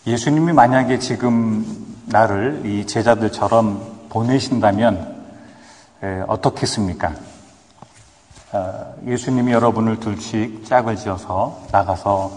예수님이 만약에 지금 나를 이 제자들처럼 보내신다면 어떻겠습니까? 예수님이 여러분을 둘씩 짝을 지어서 나가서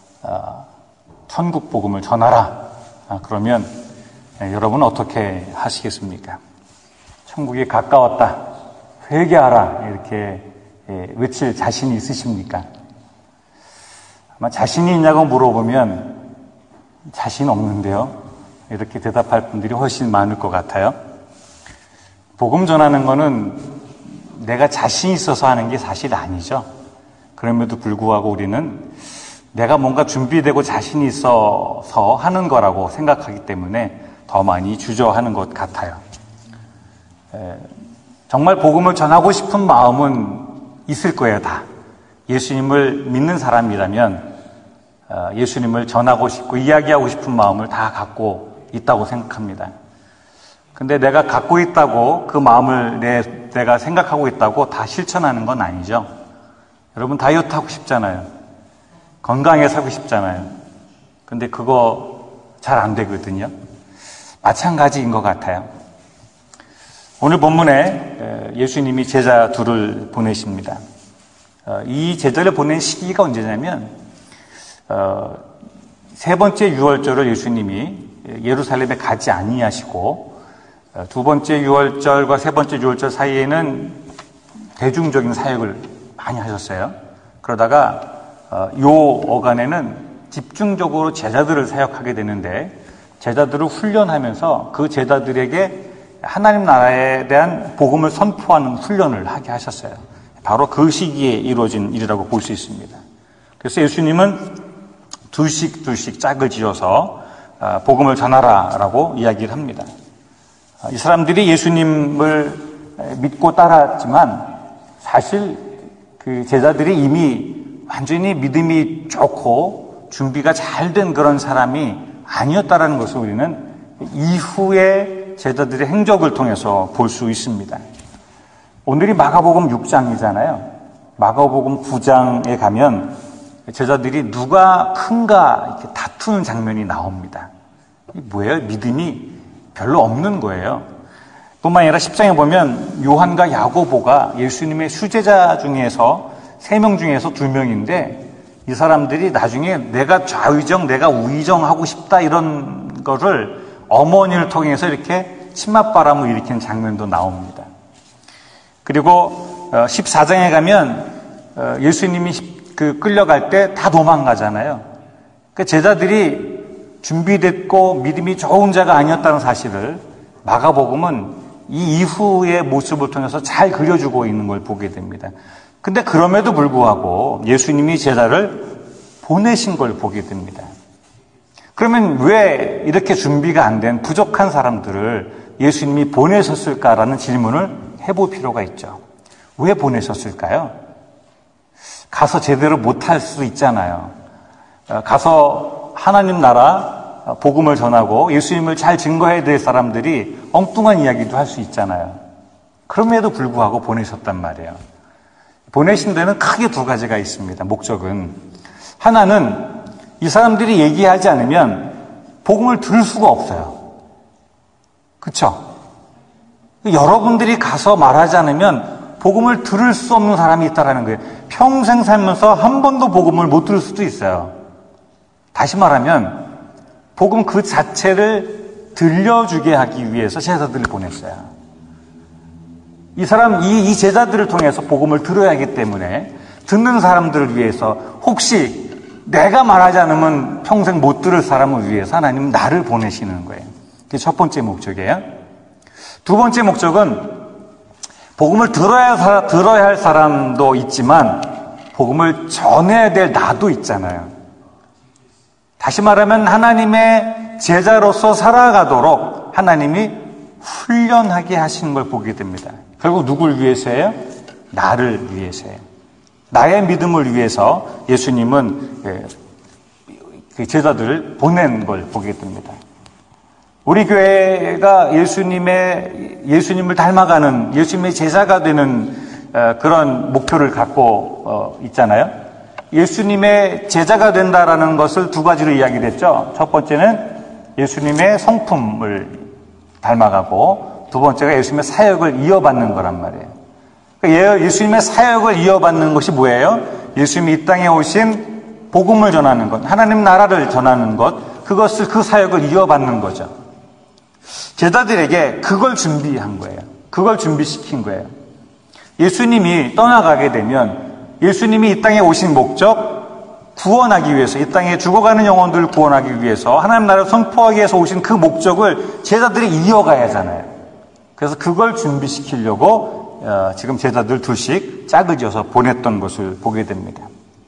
천국 복음을 전하라. 그러면 여러분은 어떻게 하시겠습니까? 천국이 가까웠다. 회개하라. 이렇게 외칠 자신이 있으십니까? 아마 자신이 있냐고 물어보면 자신 없는데요. 이렇게 대답할 분들이 훨씬 많을 것 같아요. 복음 전하는 거는 내가 자신 있어서 하는 게 사실 아니죠. 그럼에도 불구하고 우리는 내가 뭔가 준비되고 자신이 있어서 하는 거라고 생각하기 때문에 더 많이 주저하는 것 같아요. 정말 복음을 전하고 싶은 마음은 있을 거예요, 다. 예수님을 믿는 사람이라면 예수님을 전하고 싶고 이야기하고 싶은 마음을 다 갖고 있다고 생각합니다. 근데 내가 갖고 있다고 그 마음을 내가 생각하고 있다고 다 실천하는 건 아니죠. 여러분 다이어트 하고 싶잖아요. 건강하게 살고 싶잖아요. 근데 그거 잘 안 되거든요. 마찬가지인 것 같아요. 오늘 본문에 예수님이 제자 둘을 보내십니다. 이 제자를 보낸 시기가 언제냐면 세 번째 유월절을 예수님이 예루살렘에 가지 아니하시고 두 번째 유월절과 세 번째 유월절 사이에는 대중적인 사역을 많이 하셨어요. 그러다가 요 어간에는 집중적으로 제자들을 사역하게 되는데 제자들을 훈련하면서 그 제자들에게 하나님 나라에 대한 복음을 선포하는 훈련을 하게 하셨어요. 바로 그 시기에 이루어진 일이라고 볼 수 있습니다. 그래서 예수님은 둘씩 짝을 지어서 복음을 전하라라고 이야기를 합니다. 이 사람들이 예수님을 믿고 따랐지만 사실 그 제자들이 이미 완전히 믿음이 좋고 준비가 잘 된 그런 사람이 아니었다라는 것을 우리는 이후에 제자들의 행적을 통해서 볼 수 있습니다. 오늘이 마가복음 6장이잖아요. 마가복음 9장에 가면 제자들이 누가 큰가 이렇게 다투는 장면이 나옵니다. 이게 뭐예요? 믿음이 별로 없는 거예요. 뿐만 아니라 10장에 보면 요한과 야고보가 예수님의 수제자 중에서 3명 중에서 2명인데 이 사람들이 나중에 내가 좌의정, 내가 우의정 하고 싶다 이런 거를 어머니를 통해서 이렇게 침맛바람을 일으키는 장면도 나옵니다. 그리고 14장에 가면 예수님이 끌려갈 때 다 도망가잖아요. 그 제자들이 준비됐고 믿음이 좋은 자가 아니었다는 사실을 마가복음은 이 이후의 모습을 통해서 잘 그려주고 있는 걸 보게 됩니다. 근데 그럼에도 불구하고 예수님이 제자를 보내신 걸 보게 됩니다. 그러면 왜 이렇게 준비가 안 된 부족한 사람들을 예수님이 보내셨을까라는 질문을 해볼 필요가 있죠. 왜 보내셨을까요? 가서 제대로 못할 수도 있잖아요. 가서 하나님 나라 복음을 전하고 예수님을 잘 증거해야 될 사람들이 엉뚱한 이야기도 할 수 있잖아요. 그럼에도 불구하고 보내셨단 말이에요. 보내신 데는 크게 2가지가 있습니다. 목적은 하나는 이 사람들이 얘기하지 않으면 복음을 들을 수가 없어요. 그렇죠? 여러분들이 가서 말하지 않으면 복음을 들을 수 없는 사람이 있다는 거예요. 평생 살면서 한 번도 복음을 못 들을 수도 있어요. 다시 말하면 복음 그 자체를 들려주게 하기 위해서 제자들을 보냈어요. 이 제자들을 통해서 복음을 들어야 하기 때문에 듣는 사람들을 위해서 혹시 내가 말하지 않으면 평생 못 들을 사람을 위해서 하나님은 나를 보내시는 거예요. 그게 첫 번째 목적이에요. 두 번째 목적은 복음을 들어야 할 사람도 있지만 복음을 전해야 될 나도 있잖아요. 다시 말하면 하나님의 제자로서 살아가도록 하나님이 훈련하게 하시는 걸 보게 됩니다. 결국 누굴 위해서예요? 나를 위해서예요. 나의 믿음을 위해서 예수님은 그 제자들을 보낸 걸 보게 됩니다. 우리 교회가 예수님을 닮아가는 예수님의 제자가 되는 그런 목표를 갖고 있잖아요. 예수님의 제자가 된다라는 것을 두 가지로 이야기를 했죠. 첫 번째는 예수님의 성품을 닮아가고 두 번째가 예수님의 사역을 이어받는 거란 말이에요. 그러니까 예수님의 사역을 이어받는 것이 뭐예요? 예수님이 이 땅에 오신 복음을 전하는 것, 하나님 나라를 전하는 것, 그 사역을 이어받는 거죠. 제자들에게 그걸 준비한 거예요. 그걸 준비시킨 거예요. 예수님이 떠나가게 되면 예수님이 이 땅에 오신 목적, 구원하기 위해서, 이 땅에 죽어가는 영혼들을 구원하기 위해서, 하나님 나라를 선포하기 위해서 오신 그 목적을 제자들이 이어가야 하잖아요. 그래서 그걸 준비시키려고 지금 제자들 둘씩 짝을 지어서 보냈던 것을 보게 됩니다.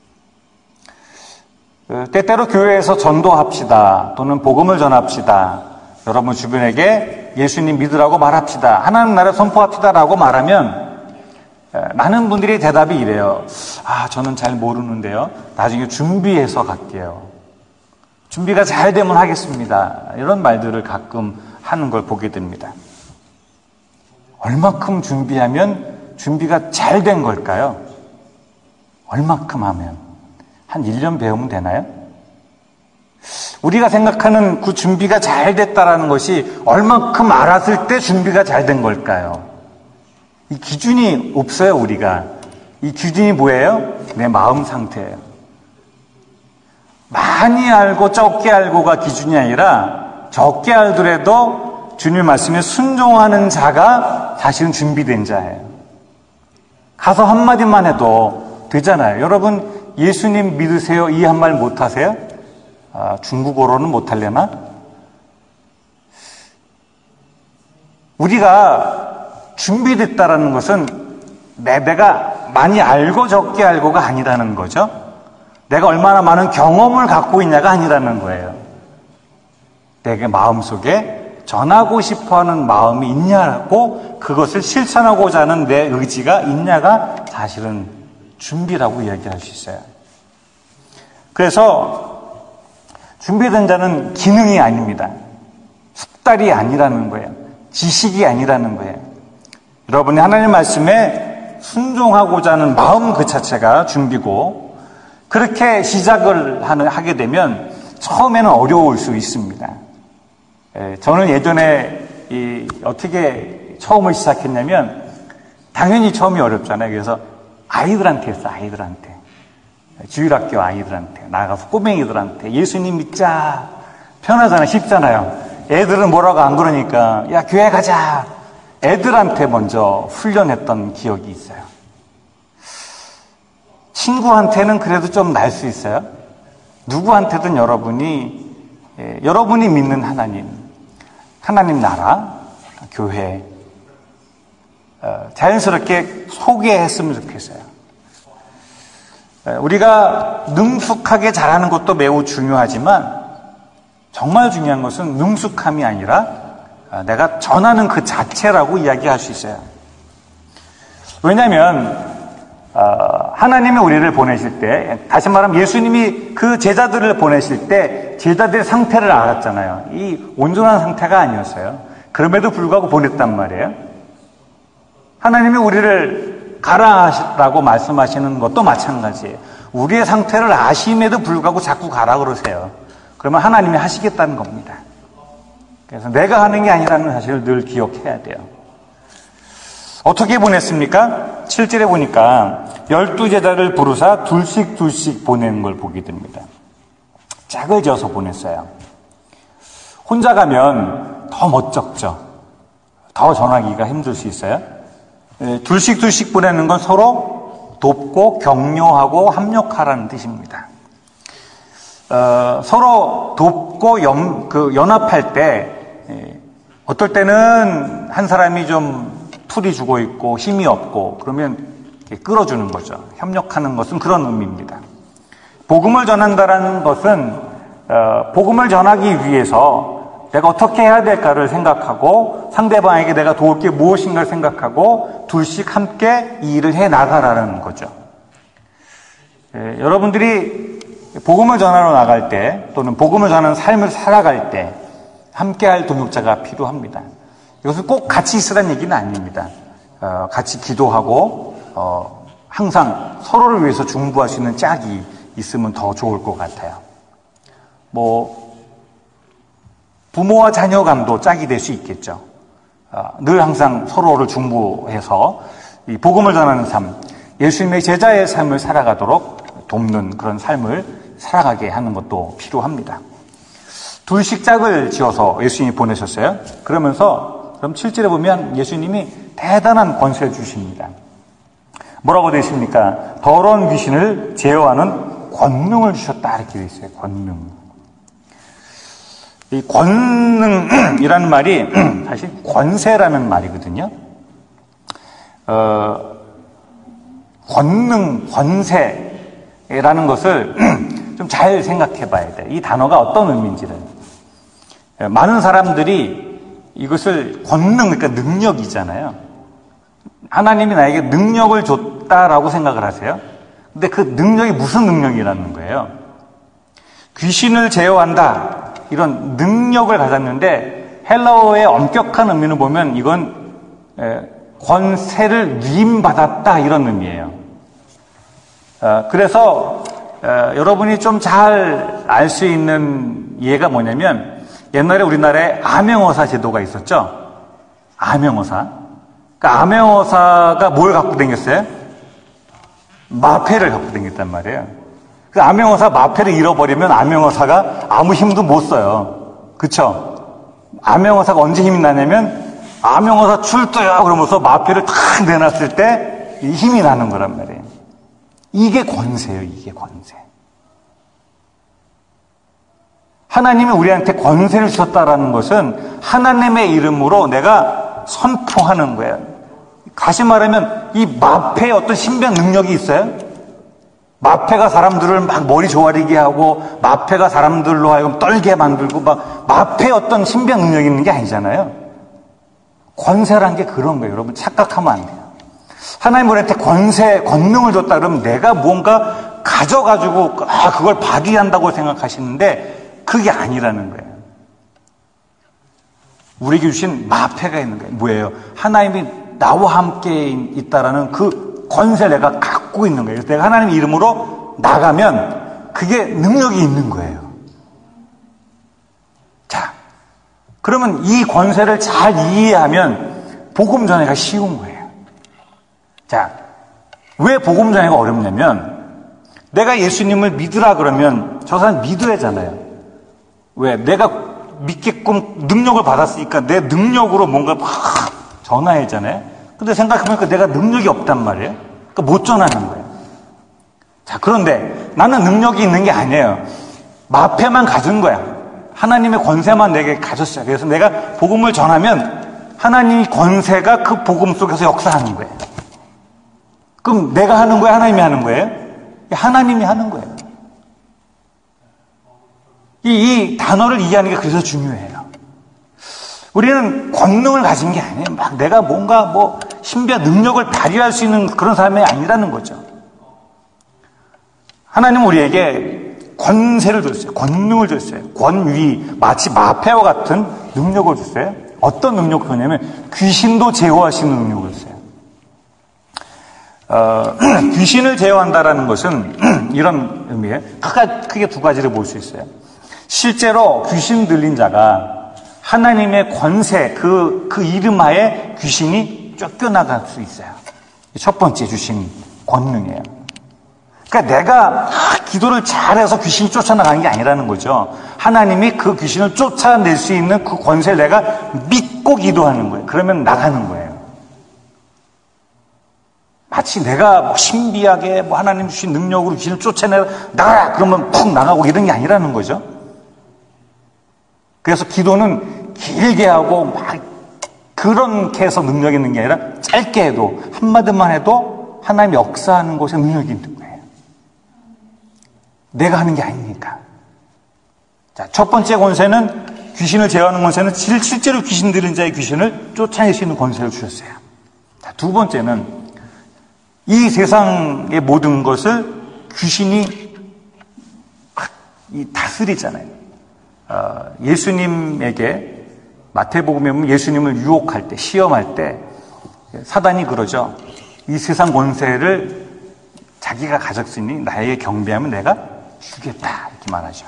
때때로 교회에서 전도합시다, 또는 복음을 전합시다, 여러분 주변에게 예수님 믿으라고 말합시다, 하나님 나라를 선포합시다라고 말하면 많은 분들이 대답이 이래요. 저는 잘 모르는데요. 나중에 준비해서 갈게요. 준비가 잘 되면 하겠습니다. 이런 말들을 가끔 하는 걸 보게 됩니다. 얼마큼 준비하면 준비가 잘 된 걸까요? 얼마큼 하면? 한 1년 배우면 되나요? 우리가 생각하는 그 준비가 잘 됐다라는 것이 얼마큼 알았을 때 준비가 잘 된 걸까요? 이 기준이 없어요, 우리가. 이 기준이 뭐예요? 내 마음 상태예요. 많이 알고 적게 알고가 기준이 아니라 적게 알더라도 주님 말씀에 순종하는 자가 사실은 준비된 자예요. 가서 한마디만 해도 되잖아요. 여러분 예수님 믿으세요? 이 한 말 못하세요? 중국어로는 못하려나? 우리가 준비됐다라는 것은 내가 많이 알고 적게 알고가 아니라는 거죠. 내가 얼마나 많은 경험을 갖고 있냐가 아니라는 거예요. 내게 마음속에 전하고 싶어하는 마음이 있냐고, 그것을 실천하고자 하는 내 의지가 있냐가 사실은 준비라고 이야기할 수 있어요. 그래서 준비된 자는 기능이 아닙니다. 숙달이 아니라는 거예요. 지식이 아니라는 거예요. 여러분이 하나님 말씀에 순종하고자 하는 마음 그 자체가 준비고, 그렇게 시작을 하게 되면 처음에는 어려울 수 있습니다. 저는 예전에 어떻게 처음을 시작했냐면, 당연히 처음이 어렵잖아요. 그래서 아이들한테 했어, 아이들한테. 주일학교 아이들한테, 나가서 꼬맹이들한테 예수님 믿자. 편하잖아요, 쉽잖아요. 애들은 뭐라고 안 그러니까, 야 교회 가자. 애들한테 먼저 훈련했던 기억이 있어요. 친구한테는 그래도 좀 날 수 있어요. 누구한테든 여러분이 믿는 하나님 나라, 교회, 자연스럽게 소개했으면 좋겠어요. 우리가 능숙하게 잘하는 것도 매우 중요하지만, 정말 중요한 것은 능숙함이 아니라 내가 전하는 그 자체라고 이야기할 수 있어요. 왜냐하면 하나님이 우리를 보내실 때, 다시 말하면 예수님이 그 제자들을 보내실 때 제자들의 상태를 알았잖아요. 이 온전한 상태가 아니었어요. 그럼에도 불구하고 보냈단 말이에요. 하나님이 우리를 가라라고 말씀하시는 것도 마찬가지예요. 우리의 상태를 아심에도 불구하고 자꾸 가라 그러세요. 그러면 하나님이 하시겠다는 겁니다. 그래서 내가 하는 게 아니라는 사실을 늘 기억해야 돼요. 어떻게 보냈습니까? 7절에 보니까 12제자를 부르사 둘씩 보내는 걸 보게 됩니다. 짝을 지어서 보냈어요. 혼자 가면 더 멋쩍죠. 더 전하기가 힘들 수 있어요. 둘씩 보내는 건 서로 돕고 격려하고 합력하라는 뜻입니다. 서로 돕고 연합할 때, 어떨 때는 한 사람이 좀 풀이 죽어 있고 힘이 없고 그러면 끌어주는 거죠. 협력하는 것은 그런 의미입니다. 복음을 전한다라는 것은 복음을 전하기 위해서 내가 어떻게 해야 될까를 생각하고, 상대방에게 내가 도울 게 무엇인가를 생각하고 둘씩 함께 이 일을 해 나가라는 거죠. 여러분들이 복음을 전하러 나갈 때, 또는 복음을 전하는 삶을 살아갈 때 함께할 동역자가 필요합니다. 이것은 꼭 같이 있으라는 얘기는 아닙니다. 같이 기도하고 항상 서로를 위해서 중보할 수 있는 짝이 있으면 더 좋을 것 같아요. 부모와 자녀감도 짝이 될 수 있겠죠. 늘 항상 서로를 중보해서 이 복음을 전하는 삶, 예수님의 제자의 삶을 살아가도록 돕는 그런 삶을 살아가게 하는 것도 필요합니다. 둘씩 짝을 지어서 예수님이 보내셨어요. 그러면서 그럼 7절에 보면 예수님이 대단한 권세를 주십니다. 뭐라고 되어 있습니까? 더러운 귀신을 제어하는 권능을 주셨다 이렇게 되어 있어요. 권능. 이 권능이라는 말이 사실 권세라는 말이거든요. 권능, 권세라는 것을 좀 잘 생각해 봐야 돼요. 이 단어가 어떤 의미인지를. 많은 사람들이 이것을 권능, 그러니까 능력이잖아요. 하나님이 나에게 능력을 줬다라고 생각을 하세요. 근데 그 능력이 무슨 능력이라는 거예요? 귀신을 제어한다. 이런 능력을 가졌는데 헬라어의 엄격한 의미를 보면 이건 권세를 위임받았다 이런 의미예요. 그래서 여러분이 좀 잘 알 수 있는 예가 뭐냐면 옛날에 우리나라에 암행어사 제도가 있었죠. 암행어사. 그러니까 암행어사가 뭘 갖고 다녔어요? 마패를 갖고 다녔단 말이에요. 그 암행어사 마패를 잃어버리면 암행어사가 아무 힘도 못 써요. 그쵸? 암행어사가 언제 힘이 나냐면 암행어사 출두야 그러면서 마패를 탁 내놨을 때 힘이 나는 거란 말이에요. 이게 권세예요. 이게 권세. 하나님이 우리한테 권세를 주셨다라는 것은 하나님의 이름으로 내가 선포하는 거예요. 다시 말하면 이 마패의 어떤 신비한 능력이 있어요? 마패가 사람들을 막 머리 조아리게 하고 마패가 사람들로 하여금 떨게 만들고 막 마패의 어떤 신비한 능력이 있는 게 아니잖아요. 권세란 게 그런 거예요. 여러분 착각하면 안 돼요. 하나님 우리한테 권세, 권능을 줬다 그러면 내가 뭔가 가져가지고 그걸 발휘한다고 생각하시는데 그게 아니라는 거예요. 우리에게 주신 마패가 있는 거예요. 뭐예요? 하나님이 나와 함께 있다라는 그 권세를 내가 갖고 있는 거예요. 그래서 내가 하나님 이름으로 나가면 그게 능력이 있는 거예요. 자, 그러면 이 권세를 잘 이해하면 복음 전해가 쉬운 거예요. 자, 왜 복음 전해가 어렵냐면 내가 예수님을 믿으라 그러면 저 사람 믿어야잖아요. 왜? 내가 믿게끔 능력을 받았으니까 내 능력으로 뭔가 막 전화했잖아요. 근데 생각해보니까 내가 능력이 없단 말이에요. 그러니까 못 전하는 거예요. 자, 그런데 나는 능력이 있는 게 아니에요. 마패만 가진 거야. 하나님의 권세만 내게 가졌어요. 그래서 내가 복음을 전하면 하나님의 권세가 그 복음 속에서 역사하는 거예요. 그럼 내가 하는 거예요? 하나님이 하는 거예요? 하나님이 하는 거예요. 이 단어를 이해하는 게 그래서 중요해요. 우리는 권능을 가진 게 아니에요. 막 내가 뭔가 신비한 능력을 발휘할 수 있는 그런 사람이 아니라는 거죠. 하나님은 우리에게 권세를 줬어요. 권능을 줬어요. 권위, 마치 마패와 같은 능력을 줬어요. 어떤 능력을 줬냐면 귀신도 제어하시는 능력을 줬어요. 귀신을 제어한다라는 것은 이런 의미예요. 크게 두 가지를 볼 수 있어요. 실제로 귀신 들린 자가 하나님의 권세, 그 이름 하에 귀신이 쫓겨나갈 수 있어요. 첫 번째 주신 권능이에요. 그러니까 내가 기도를 잘해서 귀신이 쫓아나가는 게 아니라는 거죠. 하나님이 그 귀신을 쫓아낼 수 있는 그 권세를 내가 믿고 기도하는 거예요. 그러면 나가는 거예요. 마치 내가 신비하게 하나님 주신 능력으로 귀신을 쫓아내라 나가라 그러면 푹 나가고 이런 게 아니라는 거죠. 그래서 기도는 길게 하고 막 그렇게 해서 능력이 있는 게 아니라 짧게 해도 한마디만 해도 하나님이 역사하는 곳에 능력이 있는 거예요. 내가 하는 게 아니니까. 자, 첫 번째 권세는 귀신을 제어하는 권세는 실제로 귀신 들린 자의 귀신을 쫓아낼 수 있는 권세를 주셨어요. 자, 두 번째는 이 세상의 모든 것을 귀신이 다스리잖아요. 예수님에게 마태복음에 보면 예수님을 유혹할 때, 시험할 때 사단이 그러죠. 이 세상 권세를 자기가 가졌으니 나에게 경배하면 내가 주겠다 이렇게 말하죠.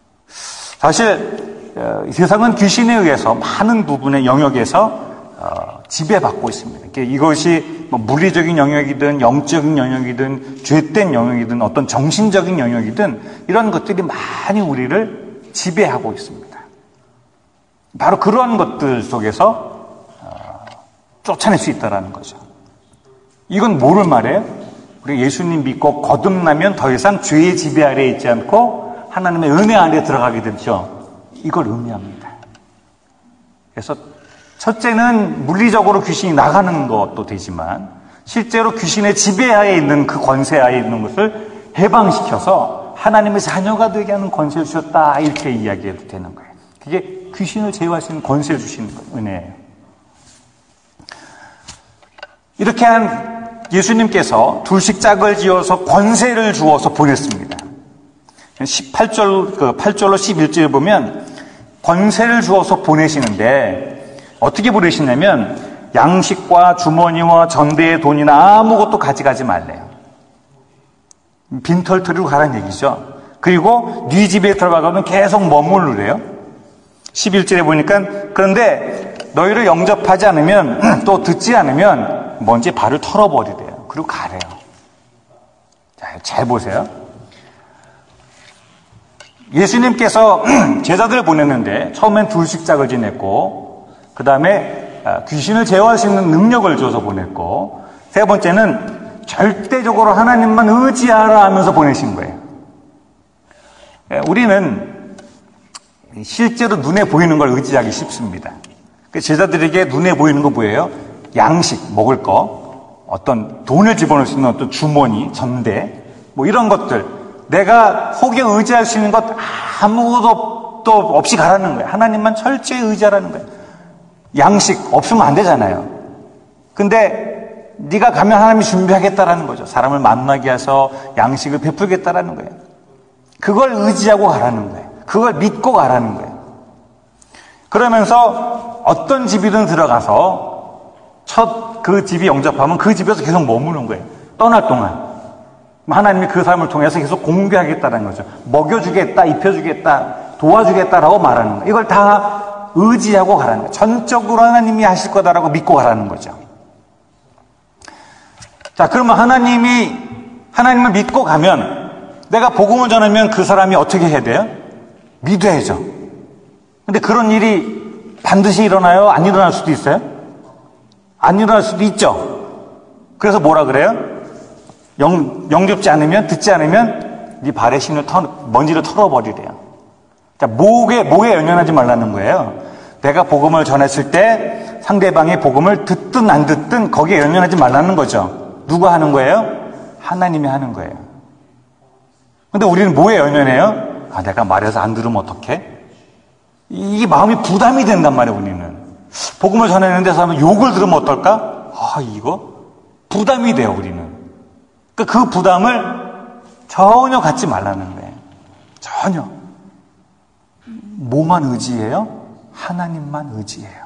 사실 세상은 귀신에 의해서 많은 부분의 영역에서 지배받고 있습니다. 이것이 뭐 물리적인 영역이든 영적인 영역이든 죄된 영역이든 어떤 정신적인 영역이든 이런 것들이 많이 우리를 지배하고 있습니다. 바로 그러한 것들 속에서 쫓아낼 수 있다는 거죠. 이건 뭐를 말해요? 우리 예수님 믿고 거듭나면 더 이상 죄의 지배 아래에 있지 않고 하나님의 은혜 안에 들어가게 되죠. 이걸 의미합니다. 그래서 첫째는 물리적으로 귀신이 나가는 것도 되지만 실제로 귀신의 지배하에 있는 그 권세하에 있는 것을 해방시켜서 하나님의 자녀가 되게 하는 권세를 주셨다 이렇게 이야기해도 되는 거예요. 그게 귀신을 제어할 수 있는 권세를 주시는 은혜예요. 이렇게 한 예수님께서 둘씩 짝을 지어서 권세를 주어서 보냈습니다. 8절로 11절에 보면 권세를 주어서 보내시는데 어떻게 보내시냐면 양식과 주머니와 전대의 돈이나 아무것도 가져가지 말래요. 빈털터리로 가라는 얘기죠. 그리고 네 집에 들어가면 계속 머무르래요. 11절에 보니까 그런데 너희를 영접하지 않으면 또 듣지 않으면 먼지 발을 털어버리래요. 그리고 가래요. 자, 잘 보세요. 예수님께서 제자들을 보냈는데 처음엔 둘씩 짝을 지냈고 그 다음에 귀신을 제어할 수 있는 능력을 줘서 보냈고 세 번째는 절대적으로 하나님만 의지하라 하면서 보내신 거예요. 우리는 실제로 눈에 보이는 걸 의지하기 쉽습니다. 제자들에게 눈에 보이는 거 뭐예요? 양식, 먹을 거, 어떤 돈을 집어넣을 수 있는 어떤 주머니, 전대, 뭐 이런 것들. 내가 혹에 의지할 수 있는 것 아무것도 또 없이 가라는 거예요. 하나님만 철저히 의지하라는 거예요. 양식 없으면 안 되잖아요. 근데 네가 가면 하나님이 준비하겠다라는 거죠. 사람을 만나게 해서 양식을 베풀겠다라는 거예요. 그걸 의지하고 가라는 거예요. 그걸 믿고 가라는 거예요. 그러면서 어떤 집이든 들어가서 첫 그 집이 영접하면 그 집에서 계속 머무는 거예요. 떠날 동안. 하나님이 그 사람을 통해서 계속 공개하겠다는 거죠. 먹여주겠다, 입혀주겠다, 도와주겠다라고 말하는 거예요. 이걸 다 의지하고 가라는 거예요. 전적으로 하나님이 하실 거다라고 믿고 가라는 거죠. 자, 그러면 하나님을 믿고 가면 내가 복음을 전하면 그 사람이 어떻게 해야 돼요? 믿어야죠. 근데 그런 일이 반드시 일어나요? 안 일어날 수도 있어요? 안 일어날 수도 있죠. 그래서 뭐라 그래요? 영접지 않으면, 듣지 않으면 네 발에 신을 먼지를 털어버리래요. 자, 목에 연연하지 말라는 거예요. 내가 복음을 전했을 때 상대방의 복음을 듣든 안 듣든 거기에 연연하지 말라는 거죠. 누가 하는 거예요? 하나님이 하는 거예요. 근데 우리는 뭐에 연연해요? 내가 말해서 안 들으면 어떡해? 이게 마음이 부담이 된단 말이에요, 우리는. 복음을 전했는데 사람은 욕을 들으면 어떨까? 이거 부담이 돼요, 우리는. 그러니까 그 부담을 전혀 갖지 말라는 거예요. 전혀. 뭐만 의지해요? 하나님만 의지해요.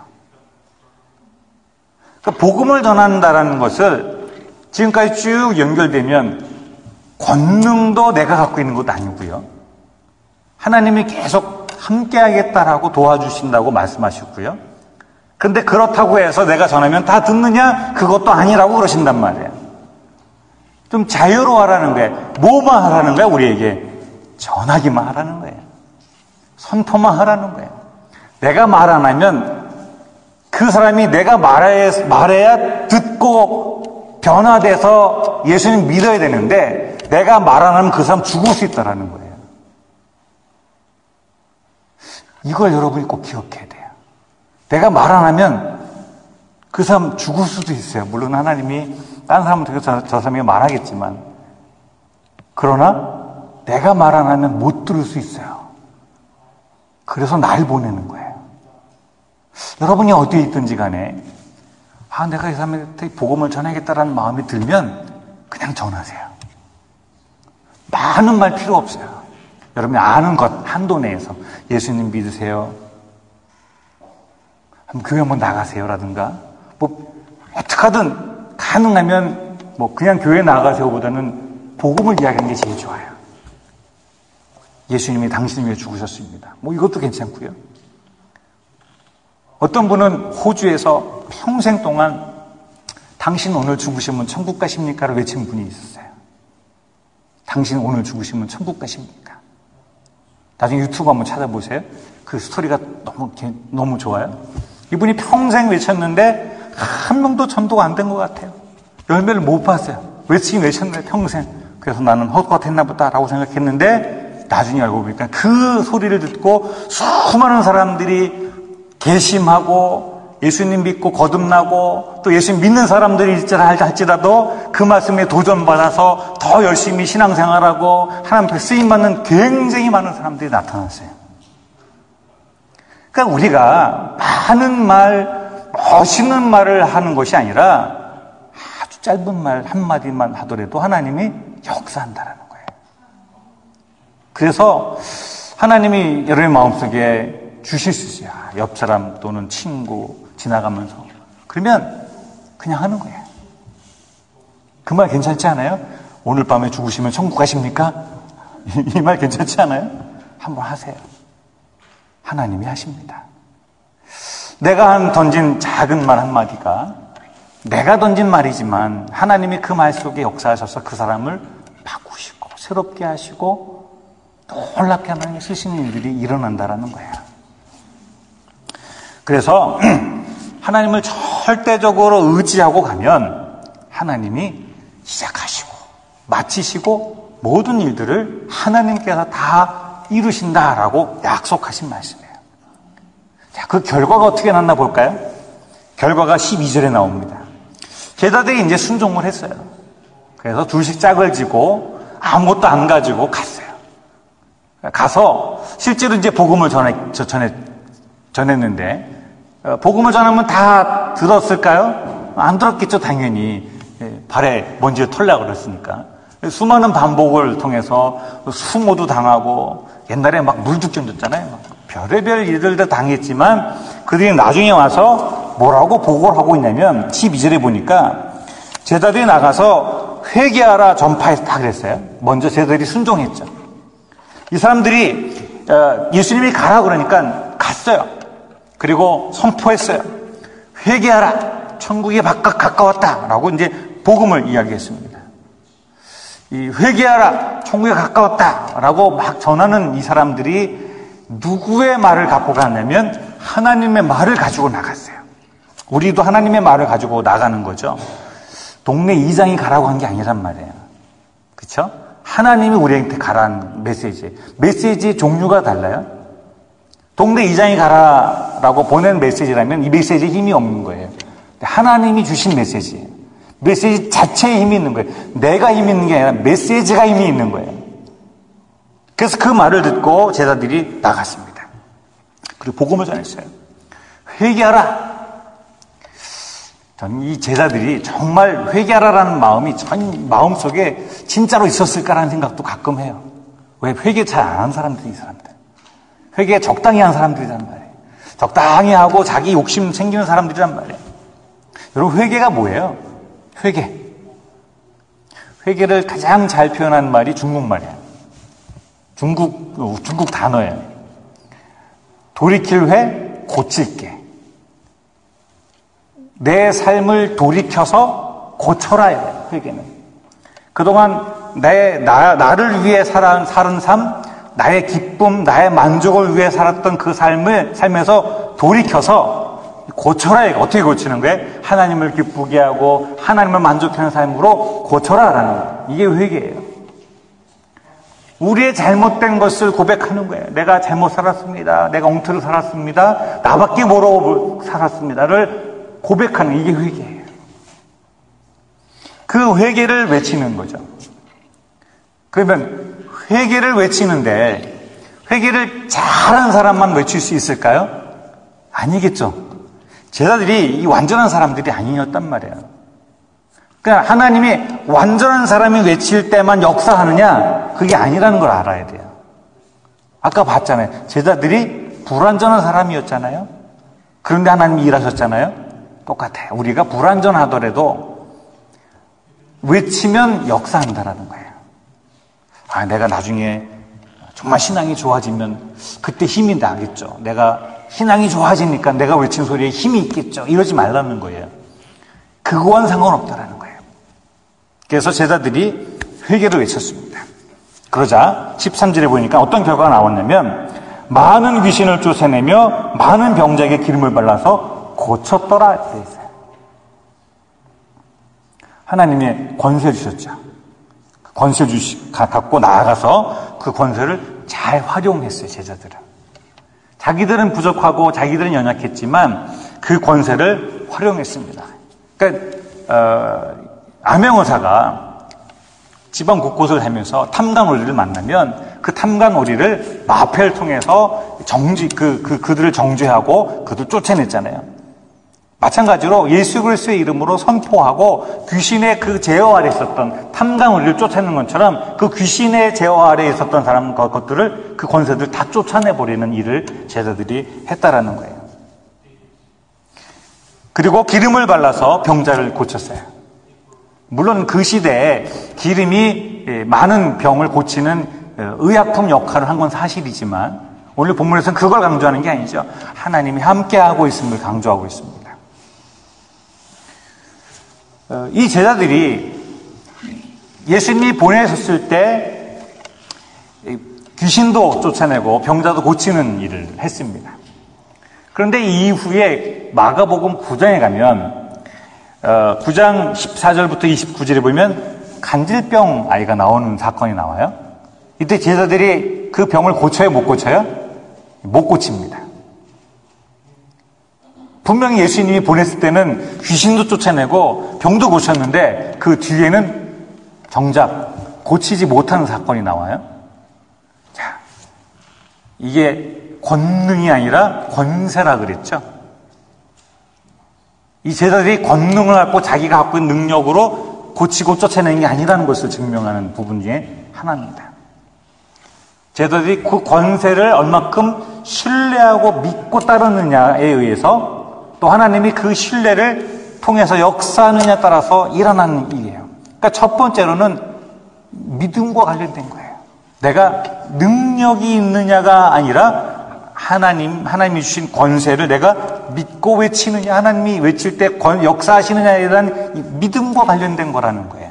그러니까 복음을 전한다라는 것을 지금까지 쭉 연결되면 권능도 내가 갖고 있는 것도 아니고요. 하나님이 계속 함께 하겠다라고 도와주신다고 말씀하셨고요. 근데 그렇다고 해서 내가 전하면 다 듣느냐? 그것도 아니라고 그러신단 말이에요. 좀 자유로워하라는 거예요. 뭐만 하라는 거예요, 우리에게? 전하기만 하라는 거예요. 선포만 하라는 거예요. 내가 말 안 하면 그 사람이 내가 말해야 듣고 변화돼서 예수님 믿어야 되는데 내가 말 안 하면 그 사람 죽을 수 있다는 거예요. 이걸 여러분이 꼭 기억해야 돼요. 내가 말 안 하면 그 사람 죽을 수도 있어요. 물론 하나님이 다른 사람한테 저 사람이 말하겠지만 그러나 내가 말 안 하면 못 들을 수 있어요. 그래서 날 보내는 거예요. 여러분이 어디에 있든지 간에 내가 이 사람한테 복음을 전하겠다라는 마음이 들면 그냥 전하세요. 많은 말 필요 없어요. 여러분이 아는 것 한도 내에서 예수님 믿으세요. 교회 한번 나가세요라든가 어떻게든 가능하면 그냥 교회 나가세요보다는 복음을 이야기하는 게 제일 좋아요. 예수님이 당신을 위해 죽으셨습니다. 뭐 이것도 괜찮고요. 어떤 분은 호주에서 평생 동안 당신 오늘 죽으시면 천국 가십니까? 를 외친 분이 있었어요. 당신 오늘 죽으시면 천국 가십니까? 나중에 유튜브 한번 찾아보세요. 그 스토리가 너무 좋아요. 이분이 평생 외쳤는데 한 명도 전도가 안 된 것 같아요. 열매를 못 봤어요. 외치긴 외쳤는데 평생. 그래서 나는 헛것했나 보다라고 생각했는데 나중에 알고 보니까 그 소리를 듣고 수많은 사람들이 개심하고 예수님 믿고 거듭나고 또 예수님 믿는 사람들이 할지라도 그 말씀에 도전받아서 더 열심히 신앙생활하고 하나님 앞에 쓰임받는 굉장히 많은 사람들이 나타났어요. 그러니까 우리가 많은 말, 멋있는 말을 하는 것이 아니라 아주 짧은 말 한마디만 하더라도 하나님이 역사한다라는 거예요. 그래서 하나님이 여러분의 마음속에 주실 수 있어요. 옆 사람 또는 친구 지나가면서. 그러면 그냥 하는 거예요. 그 말 괜찮지 않아요? 오늘 밤에 죽으시면 천국 가십니까? 이 말 괜찮지 않아요? 한번 하세요. 하나님이 하십니다. 내가 던진 작은 말 한마디가 내가 던진 말이지만 하나님이 그 말 속에 역사하셔서 그 사람을 바꾸시고 새롭게 하시고 놀랍게 하나님이 쓰시는 일들이 일어난다라는 거예요. 그래서 하나님을 절대적으로 의지하고 가면 하나님이 시작하시고 마치시고 모든 일들을 하나님께서 다 이루신다라고 약속하신 말씀이에요. 자, 그 결과가 어떻게 났나 볼까요? 결과가 12절에 나옵니다. 제자들이 이제 순종을 했어요. 그래서 둘씩 짝을 지고 아무것도 안 가지고 갔어요. 가서 실제로 이제 복음을 전했는데 복음을 전하면 다 들었을까요? 안 들었겠죠, 당연히. 발에 먼지를 털려고 그랬으니까. 수많은 반복을 통해서 수모도 당하고 옛날에 막 물죽전 줬잖아요. 막 별의별 일들도 당했지만 그들이 나중에 와서 뭐라고 보고를 하고 있냐면 12절에 보니까 제자들이 나가서 회개하라 전파했다 그랬어요. 먼저 제자들이 순종했죠. 이 사람들이 예수님이 가라 그러니까 갔어요. 그리고 선포했어요. 회개하라. 천국이 바깥 가까웠다라고 이제 복음을 이야기했습니다. 이 회개하라. 천국이 가까웠다라고 막 전하는 이 사람들이 누구의 말을 갖고 갔냐면 하나님의 말을 가지고 나갔어요. 우리도 하나님의 말을 가지고 나가는 거죠. 동네 이장이 가라고 한 게 아니란 말이에요. 그렇죠? 하나님이 우리한테 가라는 메시지. 메시지의 종류가 달라요. 동네 이장이 가라라고 보낸 메시지라면 이 메시지에 힘이 없는 거예요. 하나님이 주신 메시지예요. 메시지 자체에 힘이 있는 거예요. 내가 힘이 있는 게 아니라 메시지가 힘이 있는 거예요. 그래서 그 말을 듣고 제자들이 나갔습니다. 그리고 복음을 전했어요. 회개하라. 저는 이 제자들이 정말 회개하라라는 마음이 전 마음속에 진짜로 있었을까라는 생각도 가끔 해요. 왜 회개 잘 안 한 사람들이 이 사람들. 회개 적당히 한 사람들이란 말이에요. 적당히 하고 자기 욕심 생기는 사람들이란 말이에요. 여러분 회개가 뭐예요? 회개. 회개를 가장 잘 표현한 말이 중국말이에요. 중국 단어예요. 돌이킬 회, 고칠 게. 내 삶을 돌이켜서 고쳐라요, 회개는. 그동안 나를 위해 사는 삶, 나의 기쁨, 나의 만족을 위해 살았던 그 삶에서 돌이켜서 고쳐라. 어떻게 고치는 거예요? 하나님을 기쁘게 하고 하나님을 만족하는 삶으로 고쳐라라는 거예요. 이게 회개예요. 우리의 잘못된 것을 고백하는 거예요. 내가 잘못 살았습니다. 내가 엉터리 살았습니다. 나밖에 모르고 살았습니다를 고백하는 이게 회개예요. 그 회개를 외치는 거죠. 그러면 회개를 외치는데 회개를 잘하는 사람만 외칠 수 있을까요? 아니겠죠. 제자들이 이 완전한 사람들이 아니었단 말이에요. 그러니까 하나님이 완전한 사람이 외칠 때만 역사하느냐? 그게 아니라는 걸 알아야 돼요. 아까 봤잖아요. 제자들이 불완전한 사람이었잖아요. 그런데 하나님이 일하셨잖아요. 똑같아요. 우리가 불완전하더라도 외치면 역사한다라는 거예요. 내가 나중에 정말 신앙이 좋아지면 그때 힘이 나겠죠. 내가 신앙이 좋아지니까 내가 외친 소리에 힘이 있겠죠. 이러지 말라는 거예요. 그거와는 상관없다라는 거예요. 그래서 제자들이 회개를 외쳤습니다. 그러자 13절에 보니까 어떤 결과가 나왔냐면 많은 귀신을 쫓아내며 많은 병자에게 기름을 발라서 고쳤더라 되어 있어요. 하나님의 권세 주셨죠. 권세 갖고 나아가서 그 권세를 잘 활용했어요. 제자들은. 자기들은 부족하고 자기들은 연약했지만 그 권세를 활용했습니다. 그러니까 암행어사가 지방 곳곳을 다니면서 탐관오리를 만나면 그 탐관오리를 마패를 통해서 그들을 정죄하고 그들을 쫓아냈잖아요. 마찬가지로 예수 그리스도의 이름으로 선포하고 귀신의 그 제어 아래 있었던 탐관오리를 쫓아내는 것처럼 그 귀신의 제어 아래 있었던 사람 것들을 그 권세들 다 쫓아내버리는 일을 제자들이 했다라는 거예요. 그리고 기름을 발라서 병자를 고쳤어요. 물론 그 시대에 기름이 많은 병을 고치는 의약품 역할을 한 건 사실이지만 오늘 본문에서는 그걸 강조하는 게 아니죠. 하나님이 함께하고 있음을 강조하고 있습니다. 이 제자들이 예수님이 보내셨을 때 귀신도 쫓아내고 병자도 고치는 일을 했습니다. 그런데 이후에 마가복음 9장에 가면 9장 14절부터 29절에 보면 간질병 아이가 나오는 사건이 나와요. 이때 제자들이 그 병을 고쳐요? 못 고쳐요? 못 고칩니다. 분명히 예수님이 보냈을 때는 귀신도 쫓아내고 병도 고쳤는데 그 뒤에는 정작 고치지 못하는 사건이 나와요. 자, 이게 권능이 아니라 권세라 그랬죠. 이 제자들이 권능을 갖고 자기가 갖고 있는 능력으로 고치고 쫓아내는 게 아니라는 것을 증명하는 부분 중에 하나입니다. 제자들이 그 권세를 얼마큼 신뢰하고 믿고 따르느냐에 의해서 또 하나님이 그 신뢰를 통해서 역사하느냐에 따라서 일어나는 일이에요. 그러니까 첫 번째로는 믿음과 관련된 거예요. 내가 능력이 있느냐가 아니라 하나님이 주신 권세를 내가 믿고 외치느냐, 하나님이 외칠 때 역사하시느냐에 대한 믿음과 관련된 거라는 거예요.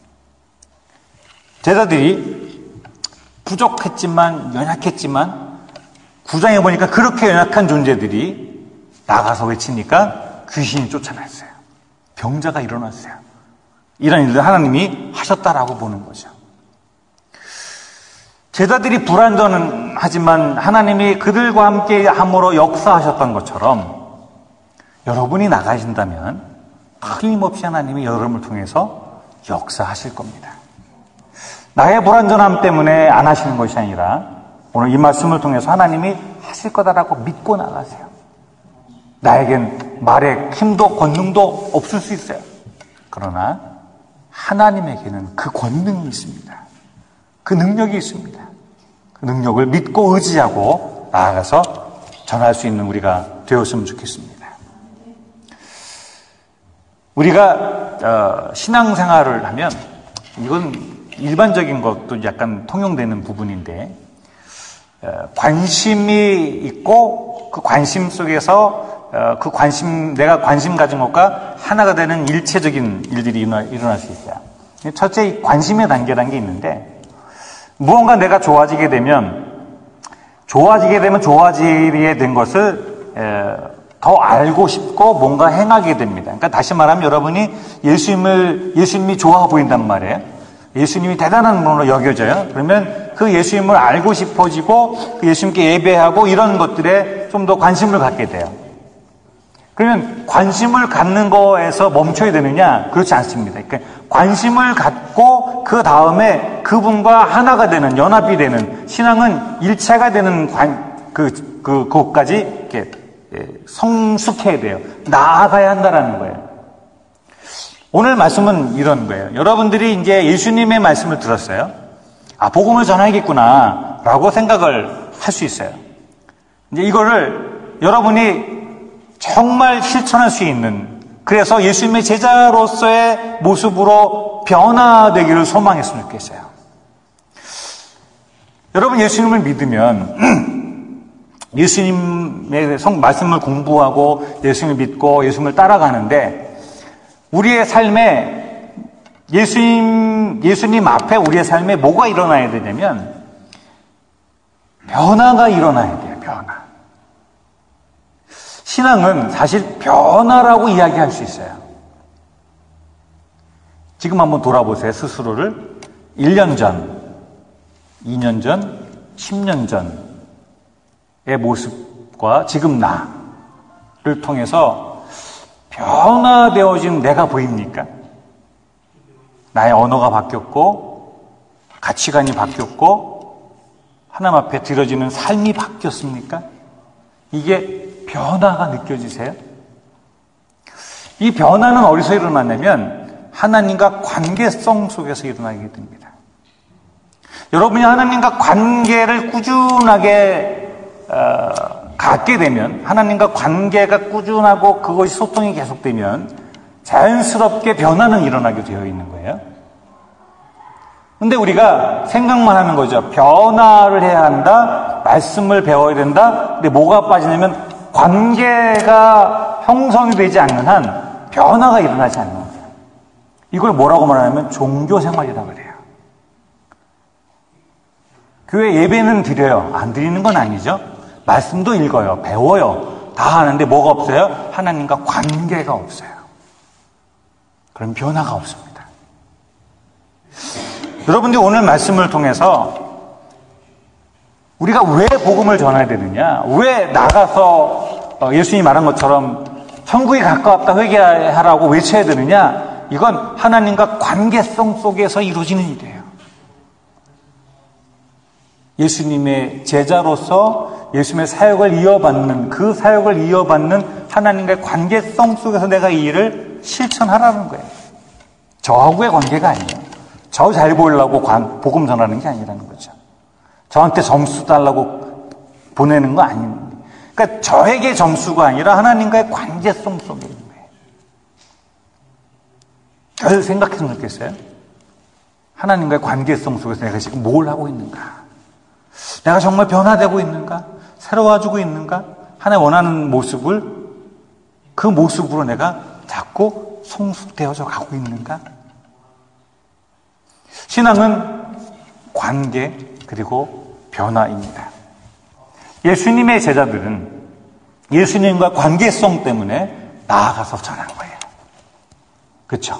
제자들이 부족했지만, 연약했지만, 9장에 보니까 그렇게 연약한 존재들이 나가서 외치니까 귀신이 쫓아났어요. 병자가 일어났어요. 이런 일들 하나님이 하셨다라고 보는 거죠. 제자들이 불완전하지만 하나님이 그들과 함께 함으로 역사하셨던 것처럼 여러분이 나가신다면 틀림없이 하나님이 여러분을 통해서 역사하실 겁니다. 나의 불완전함 때문에 안 하시는 것이 아니라 오늘 이 말씀을 통해서 하나님이 하실 거다라고 믿고 나가세요. 나에겐 말에 힘도 권능도 없을 수 있어요. 그러나 하나님에게는 그 권능이 있습니다. 그 능력이 있습니다. 그 능력을 믿고 의지하고 나아가서 전할 수 있는 우리가 되었으면 좋겠습니다. 우리가 신앙생활을 하면 이건 일반적인 것도 약간 통용되는 부분인데 관심이 있고 그 관심 속에서 내가 관심 가진 것과 하나가 되는 일체적인 일들이 일어날 수 있어요. 첫째, 관심의 단계라는 게 있는데, 무언가 내가 좋아지게 되면 좋아지게 된 것을 더 알고 싶고 뭔가 행하게 됩니다. 그러니까 다시 말하면 여러분이 예수님이 좋아 보인단 말이에요. 예수님이 대단한 분으로 여겨져요. 그러면 그 예수님을 알고 싶어지고 그 예수님께 예배하고 이런 것들에 좀 더 관심을 갖게 돼요. 그러면 관심을 갖는 거에서 멈춰야 되느냐? 그렇지 않습니다. 그러니까 관심을 갖고 그 다음에 그분과 하나가 되는, 연합이 되는, 신앙은 일체가 되는 그것까지 이렇게 성숙해야 돼요. 나아가야 한다라는 거예요. 오늘 말씀은 이런 거예요. 여러분들이 이제 예수님의 말씀을 들었어요. 복음을 전하겠구나 라고 생각을 할 수 있어요. 이제 이거를 여러분이 정말 실천할 수 있는, 그래서 예수님의 제자로서의 모습으로 변화되기를 소망했으면 좋겠어요. 여러분, 예수님을 믿으면 예수님의 말씀을 공부하고 예수님을 믿고 예수님을 따라가는데 우리의 삶에 예수님 앞에 우리의 삶에 뭐가 일어나야 되냐면 변화가 일어나야 돼요. 변화. 신앙은 사실 변화라고 이야기할 수 있어요. 지금 한번 돌아보세요. 스스로를 1년 전, 2년 전, 10년 전의 모습과 지금 나를 통해서 변화되어진 내가 보입니까? 나의 언어가 바뀌었고 가치관이 바뀌었고 하나님 앞에 드려지는 삶이 바뀌었습니까? 이게 변화가 느껴지세요? 이 변화는 어디서 일어나냐면 하나님과 관계성 속에서 일어나게 됩니다. 여러분이 하나님과 관계를 꾸준하게 갖게 되면, 하나님과 관계가 꾸준하고 그것이 소통이 계속되면 자연스럽게 변화는 일어나게 되어 있는 거예요. 근데 우리가 생각만 하는 거죠. 변화를 해야 한다, 말씀을 배워야 된다. 근데 뭐가 빠지냐면 관계가 형성이 되지 않는 한 변화가 일어나지 않는 거예요. 이걸 뭐라고 말하냐면 종교생활이라고 그래요. 교회 예배는 드려요. 안 드리는 건 아니죠. 말씀도 읽어요. 배워요. 다 하는데 뭐가 없어요? 하나님과 관계가 없어요. 그럼 변화가 없습니다. 여러분들이 오늘 말씀을 통해서 우리가 왜 복음을 전해야 되느냐, 왜 나가서 예수님이 말한 것처럼 천국이 가까웠다 회개하라고 외쳐야 되느냐, 이건 하나님과 관계성 속에서 이루어지는 일이에요. 예수님의 제자로서 예수님의 사역을 이어받는, 그 사역을 이어받는 하나님과의 관계성 속에서 내가 이 일을 실천하라는 거예요. 저하고의 관계가 아니에요. 저 잘 보이려고 복음 전하는 게 아니라는 거죠. 저한테 점수 달라고 보내는 거 아닙니다. 그러니까 저에게 점수가 아니라 하나님과의 관계성 속에 있는 거예요. 잘 생각해서 느꼈어요? 하나님과의 관계성 속에서 내가 지금 뭘 하고 있는가? 내가 정말 변화되고 있는가? 새로워지고 있는가? 하나님 원하는 모습을, 그 모습으로 내가 자꾸 성숙되어져 가고 있는가? 신앙은 관계 그리고 변화입니다. 예수님의 제자들은 예수님과 관계성 때문에 나아가서 전한 거예요. 그렇죠?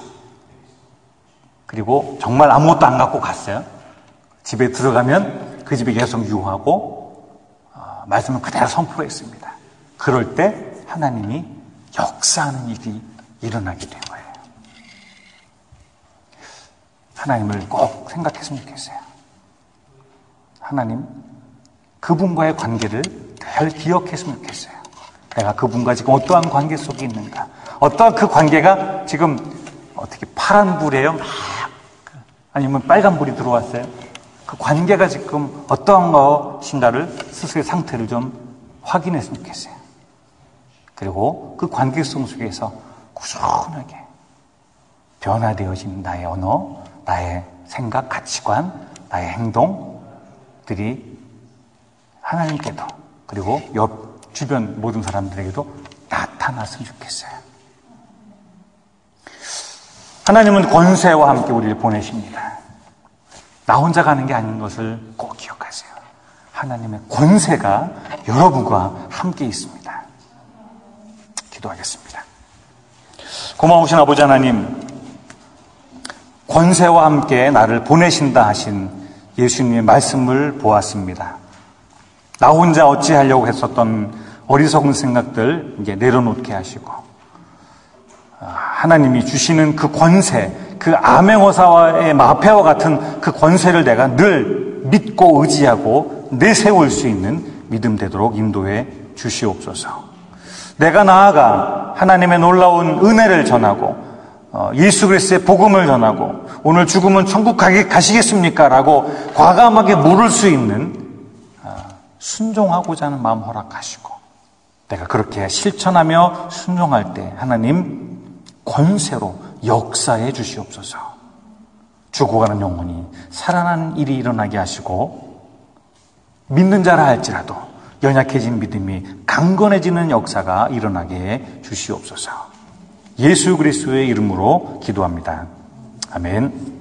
그리고 정말 아무것도 안 갖고 갔어요. 집에 들어가면 그 집에 계속 유하고 말씀을 그대로 선포했습니다. 그럴 때 하나님이 역사하는 일이 일어나게 된 거예요. 하나님을 꼭 생각했으면 좋겠어요. 하나님, 그분과의 관계를 잘 기억했으면 좋겠어요. 내가 그분과 지금 어떠한 관계 속에 있는가? 어떠한 그 관계가 지금 어떻게 파란불이에요? 막 아니면 빨간불이 들어왔어요? 그 관계가 지금 어떠한 것인가를 스스로의 상태를 좀 확인했으면 좋겠어요. 그리고 그 관계성 속에서 꾸준하게 변화되어진 나의 언어, 나의 생각, 가치관, 나의 행동들이 하나님께도 그리고 옆 주변 모든 사람들에게도 나타났으면 좋겠어요. 하나님은 권세와 함께 우리를 보내십니다. 나 혼자 가는 게 아닌 것을 꼭 기억하세요. 하나님의 권세가 여러분과 함께 있습니다. 기도하겠습니다. 고마우신 아버지 하나님, 권세와 함께 나를 보내신다 하신 예수님의 말씀을 보았습니다. 나 혼자 어찌하려고 했었던 어리석은 생각들 이제 내려놓게 하시고 하나님이 주시는 그 권세, 그 암행어사의 마패와 같은 그 권세를 내가 늘 믿고 의지하고 내세울 수 있는 믿음 되도록 인도해 주시옵소서. 내가 나아가 하나님의 놀라운 은혜를 전하고 예수 그리스도의 복음을 전하고 오늘 죽으면 천국 가시겠습니까? 라고 과감하게 물을 수 있는 순종하고자 하는 마음 허락하시고 내가 그렇게 실천하며 순종할 때 하나님 권세로 역사해 주시옵소서. 죽어가는 영혼이 살아나는 일이 일어나게 하시고 믿는 자라 할지라도 연약해진 믿음이 강건해지는 역사가 일어나게 해 주시옵소서. 예수 그리스도의 이름으로 기도합니다. 아멘.